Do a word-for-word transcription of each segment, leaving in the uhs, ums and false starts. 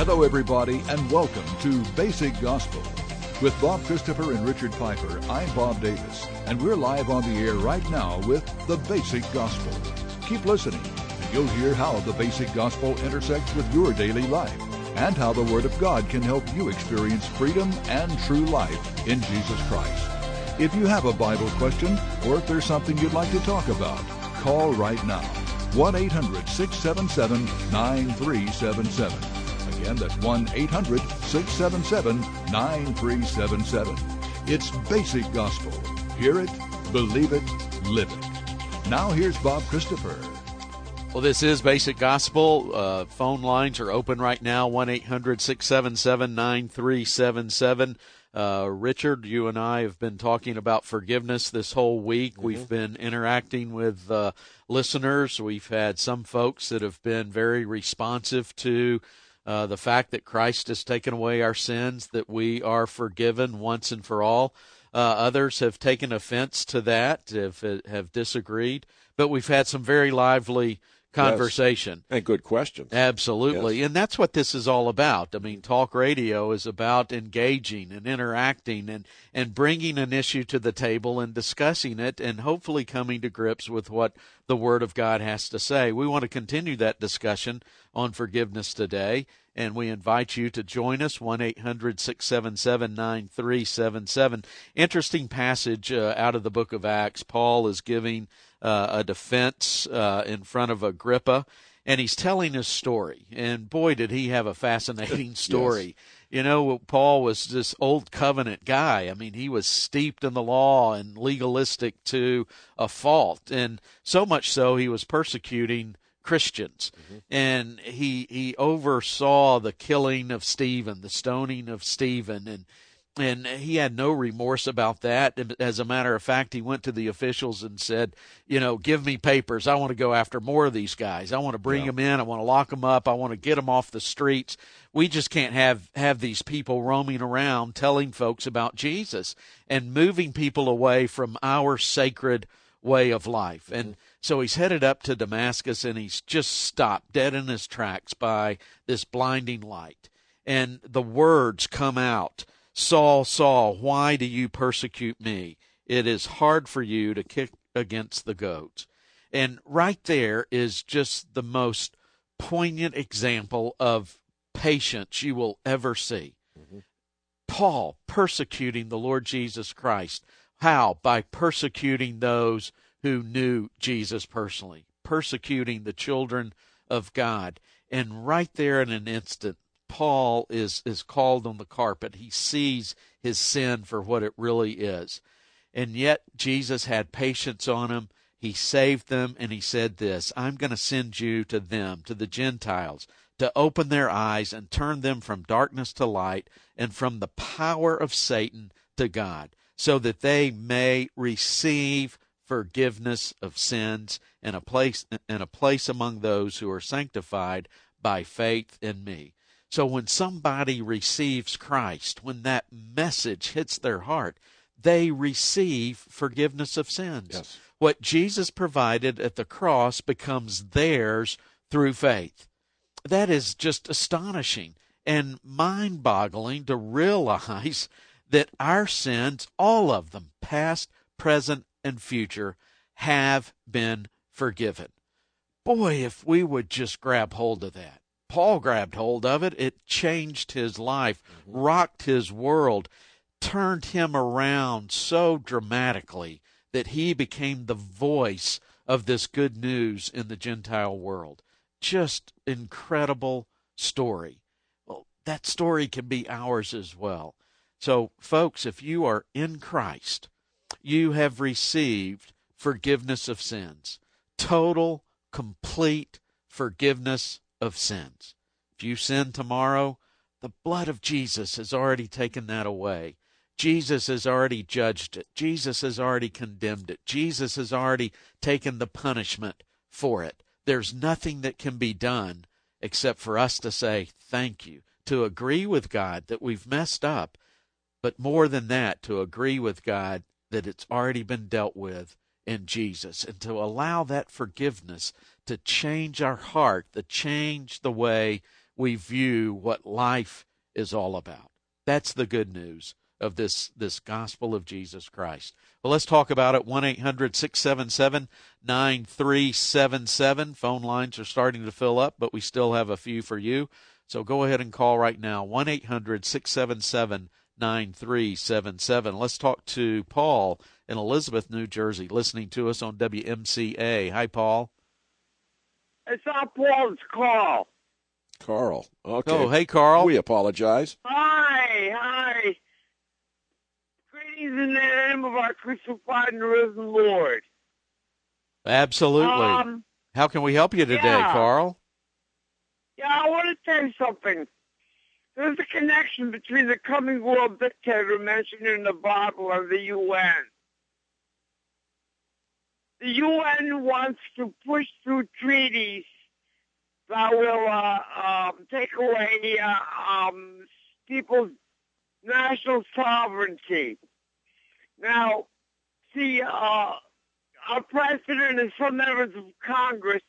Hello, everybody, and welcome to Basic Gospel. With Bob Christopher and Richard Piper, I'm Bob Davis, and we're live on the air right now with the Basic Gospel. Keep listening, and you'll hear how the Basic Gospel intersects with your daily life, and how the Word of God can help you experience freedom and true life in Jesus Christ. If you have a Bible question, or if there's something you'd like to talk about, call right now. one eight hundred six seven seven nine three seven seven. Again, that's one eight hundred six seven seven nine three seven seven. It's Basic Gospel. Hear it, believe it, live it. Now here's Bob Christopher. Well, this is Basic Gospel. Uh, phone lines are open right now, one eight hundred six seven seven nine three seven seven. Uh, Richard, you and I have been talking about forgiveness this whole week. Mm-hmm. We've been interacting with uh, listeners. We've had some folks that have been very responsive to uh, the fact that Christ has taken away our sins, that we are forgiven once and for all. Uh, others have taken offense to that, have, have disagreed. But we've had some very lively conversation. Yes. And good questions. Absolutely. Yes. And that's what this is all about. I mean, talk radio is about engaging and interacting and, and bringing an issue to the table and discussing it and hopefully coming to grips with what the Word of God has to say. We want to continue that discussion on forgiveness today, and we invite you to join us, one eight hundred six seven seven nine three seven seven. Interesting passage uh, out of the book of Acts. Paul is giving Uh, a defense uh, in front of Agrippa, and he's telling his story. And boy, did he have a fascinating story. Yes. You know, Paul was this old covenant guy. I mean, he was steeped in the law and legalistic to a fault, and so much so he was persecuting Christians. Mm-hmm. And he he oversaw the killing of Stephen, the stoning of Stephen, and And he had no remorse about that. As a matter of fact, he went to the officials and said, you know, give me papers. I want to go after more of these guys. I want to bring yeah. them in. I want to lock them up. I want to get them off the streets. We just can't have, have these people roaming around telling folks about Jesus and moving people away from our sacred way of life. And mm-hmm. so he's headed up to Damascus, and he's just stopped dead in his tracks by this blinding light. And the words come out. Saul, Saul, why do you persecute me? It is hard for you to kick against the goads. And right there is just the most poignant example of patience you will ever see. Mm-hmm. Paul persecuting the Lord Jesus Christ. How? By persecuting those who knew Jesus personally, persecuting the children of God. And right there in an instant, Paul is, is called on the carpet. He sees his sin for what it really is. And yet Jesus had patience on him. He saved them, and he said this, I'm going to send you to them, to the Gentiles, to open their eyes and turn them from darkness to light and from the power of Satan to God, so that they may receive forgiveness of sins and a place, and a place among those who are sanctified by faith in me. So when somebody receives Christ, when that message hits their heart, they receive forgiveness of sins. Yes. What Jesus provided at the cross becomes theirs through faith. That is just astonishing and mind-boggling to realize that our sins, all of them, past, present, and future, have been forgiven. Boy, if we would just grab hold of that. Paul grabbed hold of it. It changed his life, mm-hmm. rocked his world, turned him around so dramatically that he became the voice of this good news in the Gentile world. Just incredible story. Well, that story can be ours as well. So, folks, if you are in Christ, you have received forgiveness of sins. Total, complete forgiveness of sins. If you sin tomorrow, the blood of Jesus has already taken that away. Jesus has already judged it. Jesus has already condemned it. Jesus has already taken the punishment for it. There's nothing that can be done except for us to say thank you, to agree with God that we've messed up, but more than that, to agree with God that it's already been dealt with in Jesus, and to allow that forgiveness to change our heart, to change the way we view what life is all about. That's the good news of this, this gospel of Jesus Christ. Well, let's talk about it. one eight hundred six seven seven nine three seven seven. Phone lines are starting to fill up, but we still have a few for you. So go ahead and call right now, one eight hundred six seven seven nine three seven seven. Let's talk to Paul in Elizabeth, New Jersey, listening to us on W M C A. Hi, Paul. It's not Paul's call. Carl. Okay. Oh, hey, Carl. We apologize. Hi, hi. Greetings in the name of our crucified and risen Lord. Absolutely. Um, How can we help you today, yeah. Carl? Yeah, I want to tell you something. There's a connection between the coming world dictator mentioned in the Bible and the U N. The U N wants to push through treaties that will uh, um, take away uh, um, people's national sovereignty. Now, see, uh, our president and some members of Congress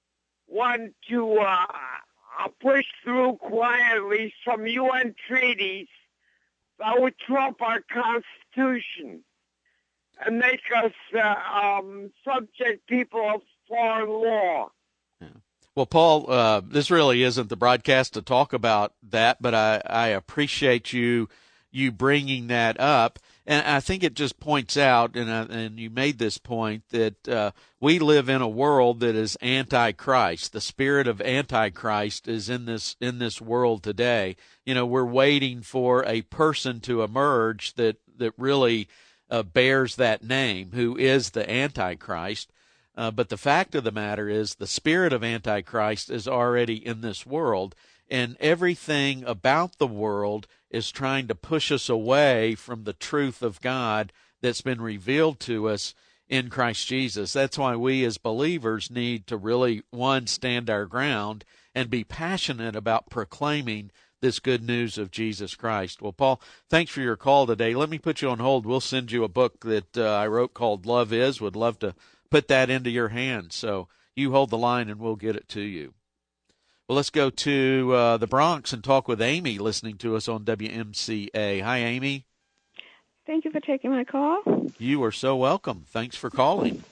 want to uh, push through quietly some U N treaties that would trump our Constitution and make us uh, um, subject people of foreign law. Yeah. Well, Paul, uh, this really isn't the broadcast to talk about that, but I, I appreciate you you bringing that up. And I think it just points out, and uh, and you made this point, that uh, we live in a world that is anti-Christ. The spirit of anti-Christ is in this in this world today. You know, we're waiting for a person to emerge that that really uh, bears that name, who is the Antichrist. Uh, but the fact of the matter is, the spirit of Antichrist is already in this world, and everything about the world is trying to push us away from the truth of God that's been revealed to us in Christ Jesus. That's why we as believers need to really, one, stand our ground and be passionate about proclaiming this good news of Jesus Christ. Well, Paul, thanks for your call today. Let me put you on hold. We'll send you a book that uh, I wrote called Love Is. Would love to put that into your hands. So you hold the line and we'll get it to you. Well, let's go to uh, the Bronx and talk with Amy, listening to us on W M C A. Hi, Amy. Thank you for taking my call. You are so welcome. Thanks for calling.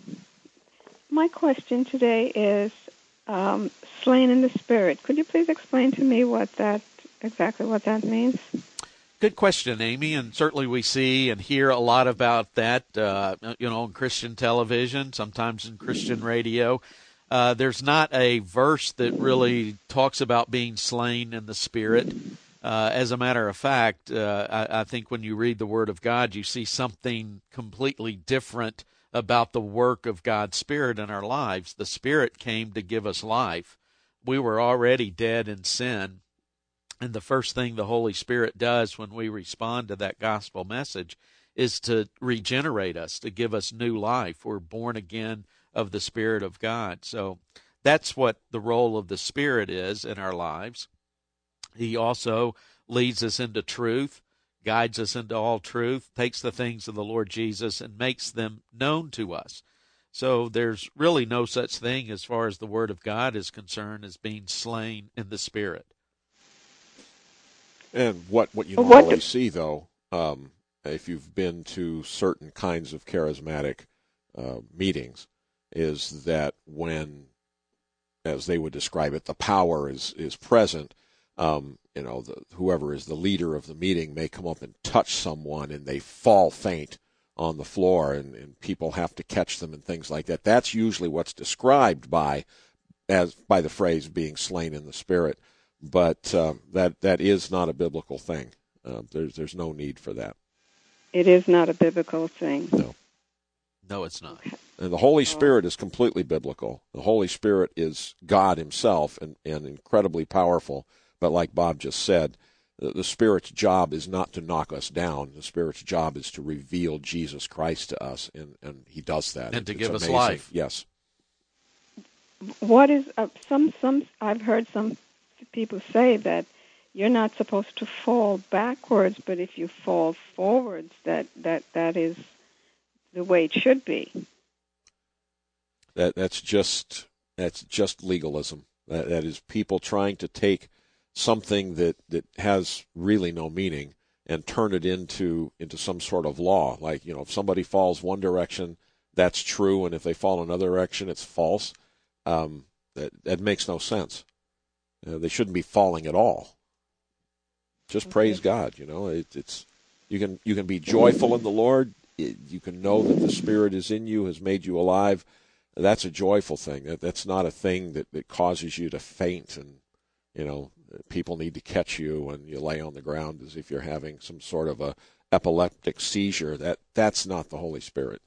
My question today is um, slain in the spirit. Could you please explain to me what that exactly what that means? Good question, Amy, and certainly we see and hear a lot about that, uh, you know, on Christian television, sometimes in Christian radio. Uh, there's not a verse that really talks about being slain in the Spirit. Uh, as a matter of fact, uh, I, I think when you read the Word of God, you see something completely different about the work of God's Spirit in our lives. The Spirit came to give us life. We were already dead in sin, and the first thing the Holy Spirit does when we respond to that gospel message is to regenerate us, to give us new life. We're born again of the Spirit of God. So that's what the role of the Spirit is in our lives. He also leads us into truth, guides us into all truth, takes the things of the Lord Jesus and makes them known to us. So there's really no such thing as far as the Word of God is concerned as being slain in the Spirit. And what, what you What normally do- see, though, um, if you've been to certain kinds of charismatic uh, meetings, is that when, as they would describe it, the power is, is present, um, you know, the, whoever is the leader of the meeting may come up and touch someone and they fall faint on the floor and, and people have to catch them and things like that. That's usually what's described by as by the phrase being slain in the Spirit. But uh, that that is not a biblical thing. Uh, there's there's no need for that. It is not a biblical thing. No. No, it's not. And the Holy Spirit is completely biblical. The Holy Spirit is God himself and, and incredibly powerful. But like Bob just said, the, the Spirit's job is not to knock us down. The Spirit's job is to reveal Jesus Christ to us, and, and he does that. And to It's give us amazing. life. Yes. What is uh, some some? I've heard some people say that you're not supposed to fall backwards, but if you fall forwards, that that that is the way it should be. That that's just that's just legalism. That that is people trying to take something that, that has really no meaning and turn it into into some sort of law. Like, you know, if somebody falls one direction, that's true, and if they fall another direction, it's false. Um, that, that makes no sense. Uh, they shouldn't be falling at all. Just okay. Praise God, you know. It, it's you can you can be joyful in the Lord. It, you can know that the Spirit is in you, has made you alive. That's a joyful thing. That, that's not a thing that, that causes you to faint and, you know, people need to catch you and you lay on the ground as if you're having some sort of a epileptic seizure. That that's not the Holy Spirit.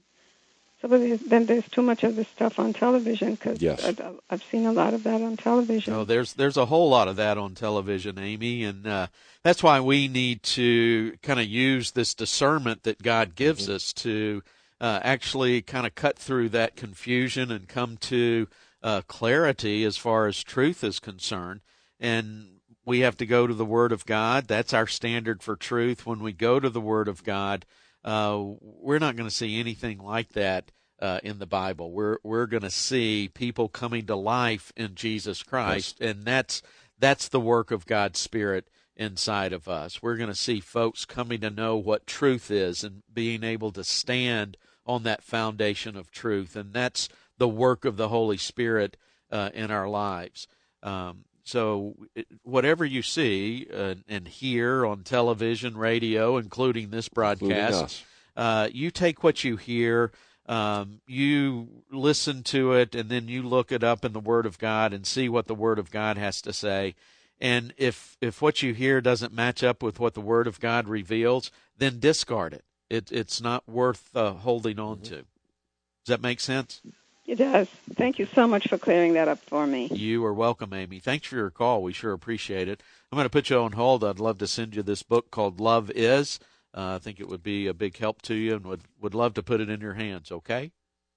So then there's too much of this stuff on television, because yes. I've seen a lot of that on television. Oh, there's there's a whole lot of that on television, Amy, and uh, that's why we need to kind of use this discernment that God gives mm-hmm. us to uh, actually kind of cut through that confusion and come to uh, clarity as far as truth is concerned. And we have to go to the Word of God. That's our standard for truth. When we go to the Word of God, Uh, we're not going to see anything like that uh, in the Bible. We're we're going to see people coming to life in Jesus Christ, yes. and that's that's the work of God's Spirit inside of us. We're going to see folks coming to know what truth is and being able to stand on that foundation of truth, and that's the work of the Holy Spirit uh, in our lives. Um, So whatever you see uh, and hear on television, radio, including this broadcast, uh, you take what you hear, um, you listen to it, and then you look it up in the Word of God and see what the Word of God has to say. And if if what you hear doesn't match up with what the Word of God reveals, then discard it. It it's not worth uh, holding on mm-hmm. to. Does that make sense? It does. Thank you so much for clearing that up for me. You are welcome, Amy. Thanks for your call. We sure appreciate it. I'm going to put you on hold. I'd love to send you this book called Love Is. Uh, I think it would be a big help to you and would, would love to put it in your hands, okay?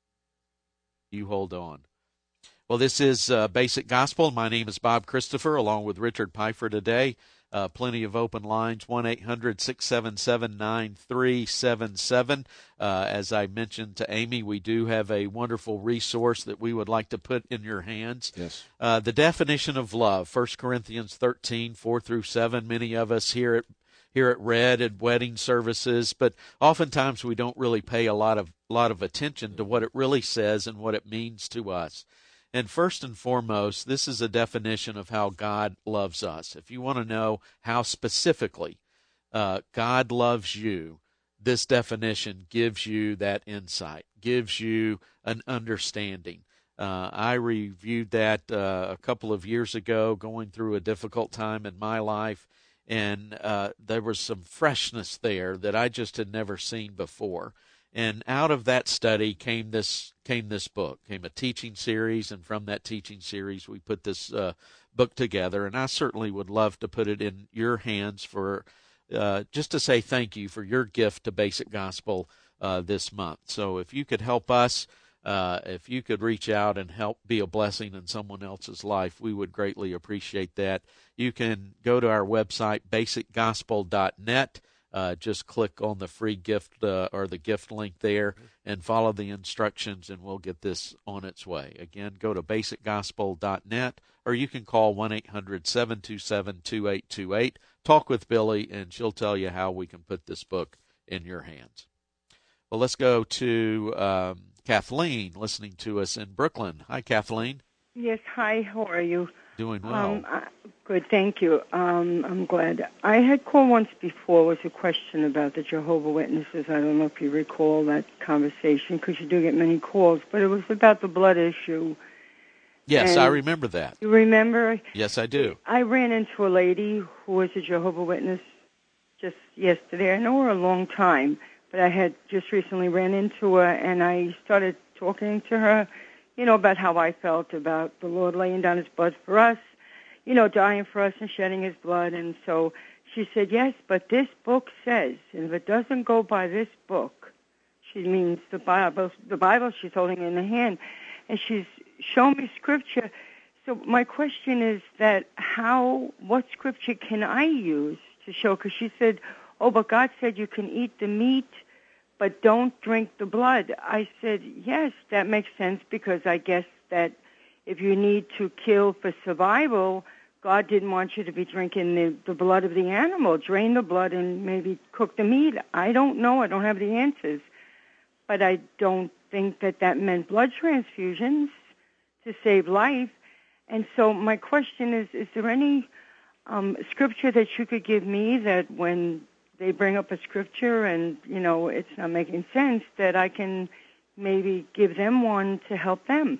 You hold on. Well, this is uh, Basic Gospel. My name is Bob Christopher, along with Richard Pfeiffer today. Uh, plenty of open lines, one eight hundred six seven seven nine three seven seven. Uh, as I mentioned to Amy, we do have a wonderful resource that we would like to put in your hands. Yes. Uh, the definition of love, First Corinthians thirteen, four through seven. Many of us hear it, hear it read at wedding services, but oftentimes we don't really pay a lot of, lot of attention to what it really says and what it means to us. And first and foremost, this is a definition of how God loves us. If you want to know how specifically uh, God loves you, this definition gives you that insight, gives you an understanding. Uh, I reviewed that uh, a couple of years ago, going through a difficult time in my life, and uh, there was some freshness there that I just had never seen before. And out of that study came this came this book, came a teaching series, and from that teaching series we put this uh, book together. And I certainly would love to put it in your hands for uh, just to say thank you for your gift to Basic Gospel uh, this month. So if you could help us, uh, if you could reach out and help be a blessing in someone else's life, we would greatly appreciate that. You can go to our website, basic gospel dot net. Uh, just click on the free gift uh, or the gift link there and follow the instructions, and we'll get this on its way. Again, go to basic gospel dot net, or you can call one eight hundred seven two seven two eight two eight. Talk with Billy, and she'll tell you how we can put this book in your hands. Well, let's go to um, Kathleen listening to us in Brooklyn. Hi, Kathleen. Yes, hi. How are you? Doing well. Um, I, good, thank you. Um, I'm glad. I had called once before. It was a question about the Jehovah's Witnesses. I don't know if you recall that conversation, because you do get many calls, but it was about the blood issue. Yes, and I remember that. You remember? Yes, I do. I ran into a lady who was a Jehovah's Witness just yesterday. I know her a long time, but I had just recently ran into her, and I started talking to her, you know, about how I felt about the Lord laying down his blood for us, you know, dying for us and shedding his blood. And so she said, yes, but this book says, and if it doesn't go by this book, she means the Bible, the Bible she's holding in her hand, and she's shown me scripture. So my question is that how, what scripture can I use to show? Because she said, oh, but God said you can eat the meat, but don't drink the blood. I said, yes, that makes sense, because I guess that if you need to kill for survival, God didn't want you to be drinking the, the blood of the animal. Drain the blood and maybe cook the meat. I don't know. I don't have the answers. But I don't think that that meant blood transfusions to save life. And so my question is, is there any um, scripture that you could give me that when they bring up a scripture and, you know, it's not making sense, that I can maybe give them one to help them?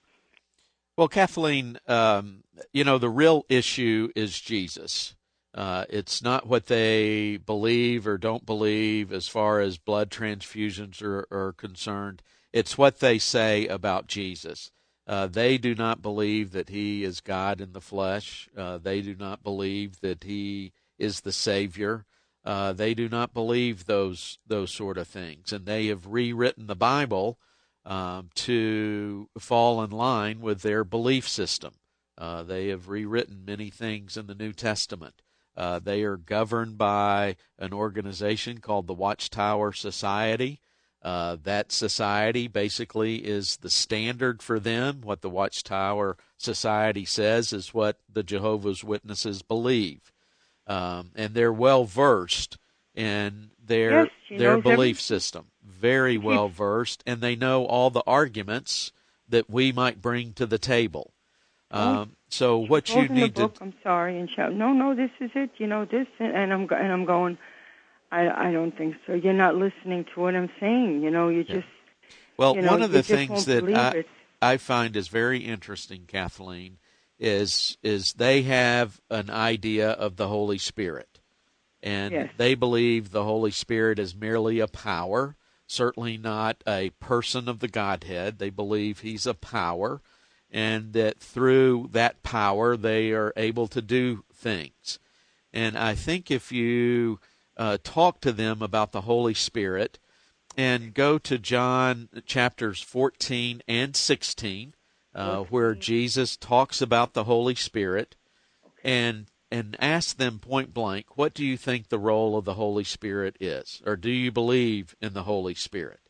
Well, Kathleen, um, you know, the real issue is Jesus. Uh, it's not what they believe or don't believe as far as blood transfusions are, are concerned. It's what they say about Jesus. Uh, they do not believe that he is God in the flesh. Uh, they do not believe that he is the Savior. Uh, they do not believe those those sort of things. And they have rewritten the Bible um, to fall in line with their belief system. Uh, they have rewritten many things in the New Testament. Uh, they are governed by an organization called the Watchtower Society. Uh, that society basically is the standard for them. What the Watchtower Society says is what the Jehovah's Witnesses believe. Um, and they're well versed in their yes, their belief every- system. Very well versed, and they know all the arguments that we might bring to the table. Um, so what you Holding need the book, to I'm sorry, and shout, no, no, this is it, you know, this, and I'm and I'm going, I I don't think so. You're not listening to what I'm saying, you know. You Yeah. just well, you know, one of you the just things won't that believe I, it. I find is very interesting, Kathleen, is is they have an idea of the Holy Spirit, and Yes. they believe the Holy Spirit is merely a power, certainly not a person of the Godhead. They believe he's a power, and that through that power they are able to do things. And I think if you uh, talk to them about the Holy Spirit and go to John chapters fourteen and sixteen, uh, where Jesus talks about the Holy Spirit, and and ask them point blank, what do you think the role of the Holy Spirit is? Or do you believe in the Holy Spirit?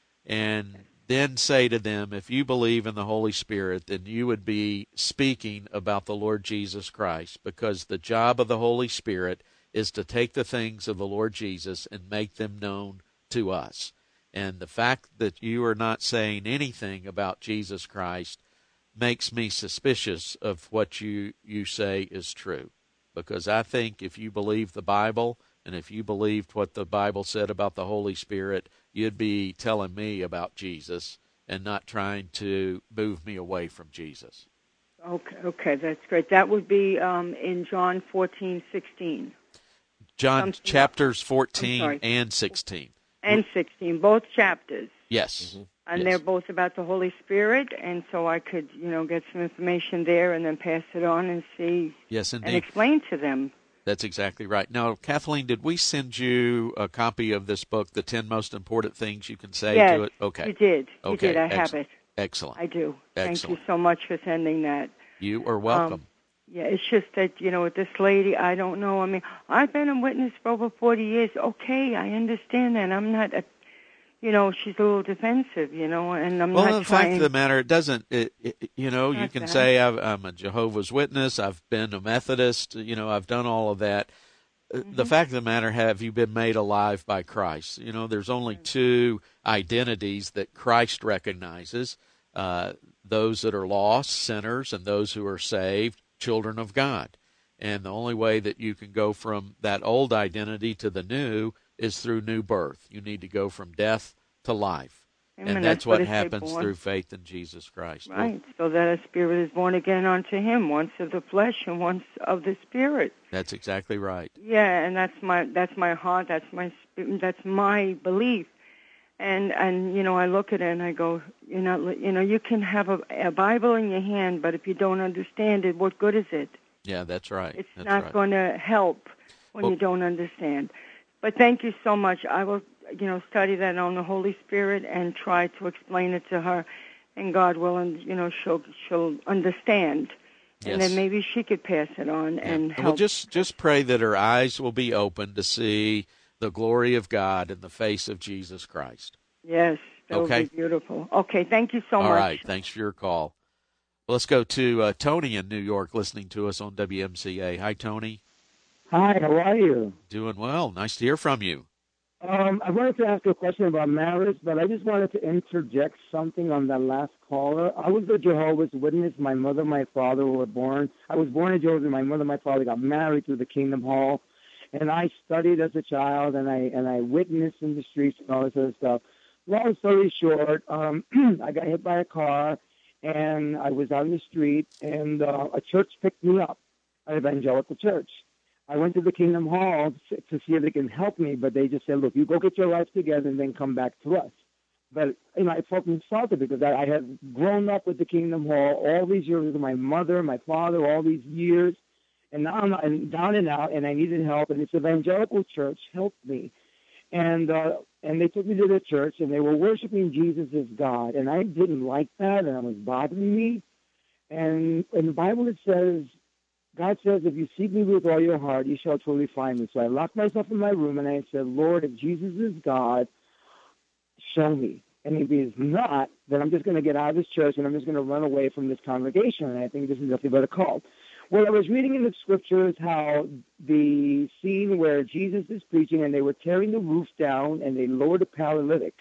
And then say to them, if you believe in the Holy Spirit, then you would be speaking about the Lord Jesus Christ, because the job of the Holy Spirit is to take the things of the Lord Jesus and make them known to us. And the fact that you are not saying anything about Jesus Christ makes me suspicious of what you, you say is true. Because I think if you believe the Bible, and if you believed what the Bible said about the Holy Spirit, you'd be telling me about Jesus and not trying to move me away from Jesus. Okay, okay, that's great. That would be um, in John fourteen, sixteen. John Something chapters I'm fourteen sorry. and sixteen. And sixteen, both chapters. Yes. Mm-hmm. And yes. they're both about the Holy Spirit, and so I could, you know, get some information there and then pass it on and see Yes, and indeed. explain to them. That's exactly right. Now, Kathleen, did we send you a copy of this book, The ten Most Important Things You Can Say yes, to It? Okay. you did. You Okay, did. I excellent. have it. Excellent. I do. Thank Excellent. you so much for sending that. You are welcome. Um, yeah, it's just that, you know, with this lady, I don't know. I mean, I've been a witness for over forty years. Okay, I understand that. I'm not, a, you know, she's a little defensive, you know, and I'm well, not the trying. fact of the matter, it doesn't, it, it, you know, you Not can that. say I've, I'm a Jehovah's Witness, I've been a Methodist, you know, I've done all of that. Mm-hmm. The fact of the matter, have you been made alive by Christ? You know, there's only two identities that Christ recognizes, uh, those that are lost, sinners, and those who are saved, children of God. And the only way that you can go from that old identity to the new is through new birth. You need to go from death to life. Amen. And that's, That's what what it said, happens born. through faith in Jesus Christ. Right, so that a spirit is born again unto him, once of the flesh and once of the spirit. That's exactly right. Yeah, and that's my that's my heart, that's my sp- that's my belief. And and you know, I look at it and I go, you know, you know, you can have a, a Bible in your hand, but if you don't understand it, what good is it? Yeah, that's right. It's that's not right. going to help when Well- you don't understand. But thank you so much. I will, you know, study that on the Holy Spirit and try to explain it to her, and God will, and you know, she'll she'll understand, and Yes. then maybe she could pass it on Yeah. and help. Well, just just pray that her eyes will be open to see the glory of God in the face of Jesus Christ. Yes, that Okay. would be beautiful. Okay, thank you so All much. right. Thanks for your call. Well, let's go to uh, Tony in New York listening to us on W M C A. Hi, Tony. Hi, how are you? Doing well. Nice to hear from you. Um, I wanted to ask a question about marriage, but I just wanted to interject something on that last caller. I was a Jehovah's Witness. My mother and my father were born. I was born in Jehovah's. My mother and my father got married through the Kingdom Hall, and I studied as a child, and I and I witnessed in the streets and all this other stuff. Long story short, um, I got hit by a car, and I was out in the street, and uh, a church picked me up, an evangelical church. I went to the Kingdom Hall to see if they can help me, but they just said, look, you go get your life together and then come back to us. But, you know, I felt insulted because I, I had grown up with the Kingdom Hall all these years with my mother, my father, all these years, and now I'm not, and down and out, and I needed help, and this evangelical church helped me. And uh, and they took me to the church, and they were worshiping Jesus as God, and I didn't like that, and it was bothering me. And in the Bible it says, God says, if you seek me with all your heart, you shall truly find me. So I locked myself in my room, and I said, Lord, if Jesus is God, show me. And if he is not, then I'm just going to get out of this church, and I'm just going to run away from this congregation. And I think this is nothing but a cult. Well, I was reading in the scriptures how the scene where Jesus is preaching, and they were tearing the roof down, and they lowered a paralytic.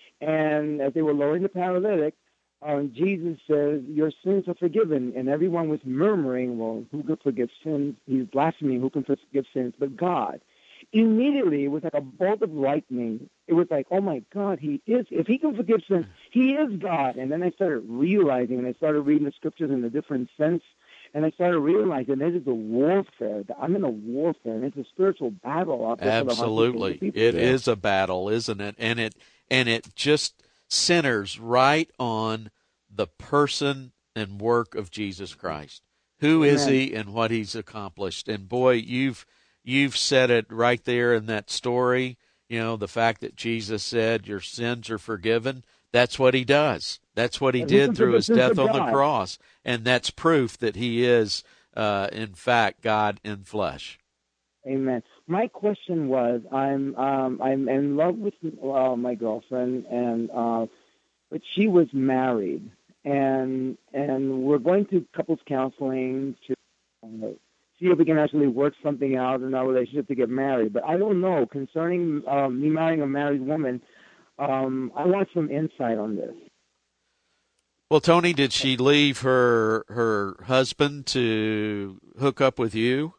And as they were lowering the paralytic, Um, Jesus says, your sins are forgiven. And everyone was murmuring, well, who can forgive sins? He's blaspheming. Who can forgive sins but God? Immediately, it was like a bolt of lightning. It was like, oh, my God, he is. If he can forgive sins, he is God. And then I started realizing, and I started reading the scriptures in a different sense, and I started realizing this is a warfare. I'm in a warfare, and it's a spiritual battle. Out there. Absolutely. For the it yeah. is a battle, isn't it? And it and it just centers right on the person and work of Jesus Christ. Who Amen. Is he and what he's accomplished? And boy, you've you've said it right there in that story. You know, the fact that Jesus said your sins are forgiven, that's what he does. That's what he and did through his death on the cross. And that's proof that he is, uh, in fact, God in flesh. Amen. My question was, I'm um, I'm in love with uh, my girlfriend, and uh, but she was married, and and we're going to couples counseling to uh, see if we can actually work something out in our relationship to get married. But I don't know concerning uh, me marrying a married woman. Um, I want some insight on this. Well, Tony, did she leave her her husband to hook up with you?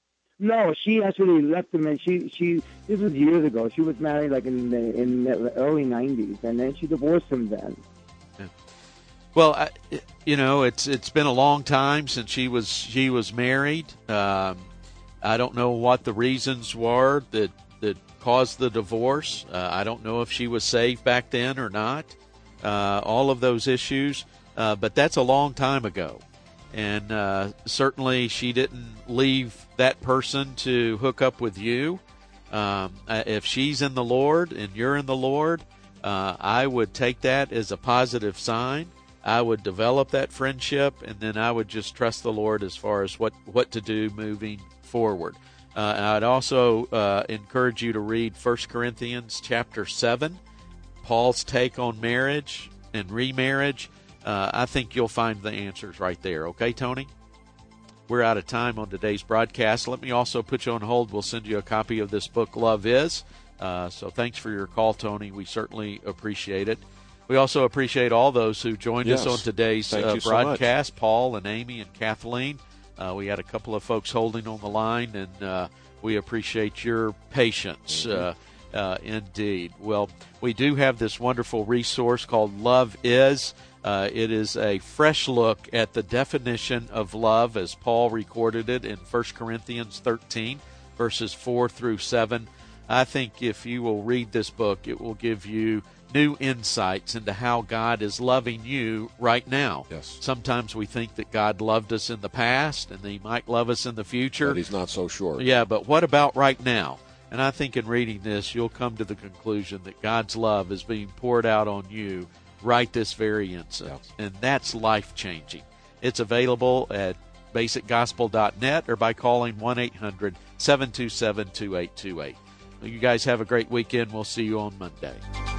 No, she actually left him, and she, she this was years ago. She was married like in the, in the early nineties, and then she divorced him then. Yeah. Well, I, you know, it's it's been a long time since she was she was married. Um, I don't know what the reasons were that that caused the divorce. Uh, I don't know if she was saved back then or not. Uh, all of those issues, uh, but that's a long time ago. And uh, certainly she didn't leave that person to hook up with you. Um, if she's in the Lord and you're in the Lord, uh, I would take that as a positive sign. I would develop that friendship, and then I would just trust the Lord as far as what, what to do moving forward. Uh, I'd also uh, encourage you to read First Corinthians chapter seven, Paul's take on marriage and remarriage. Uh, I think you'll find the answers right there. Okay, Tony? We're out of time on today's broadcast. Let me also put you on hold. We'll send you a copy of this book, Love Is. Uh, so thanks for your call, Tony. We certainly appreciate it. We also appreciate all those who joined yes. us on today's uh, broadcast, so Paul and Amy and Kathleen. Uh, we had a couple of folks holding on the line, and uh, we appreciate your patience. Mm-hmm. Uh, uh, indeed. Well, we do have this wonderful resource called Love Is. Uh, it is a fresh look at the definition of love as Paul recorded it in First Corinthians thirteen, verses four through seven. I think if you will read this book, it will give you new insights into how God is loving you right now. Yes. Sometimes we think that God loved us in the past and that he might love us in the future. But he's not so sure. Yeah, but what about right now? And I think in reading this, you'll come to the conclusion that God's love is being poured out on you right this very instant. Yes. And that's life-changing. It's available at basic gospel dot net or by calling one eight hundred seven two seven two eight two eight. Well, you guys have a great weekend. We'll see you on Monday.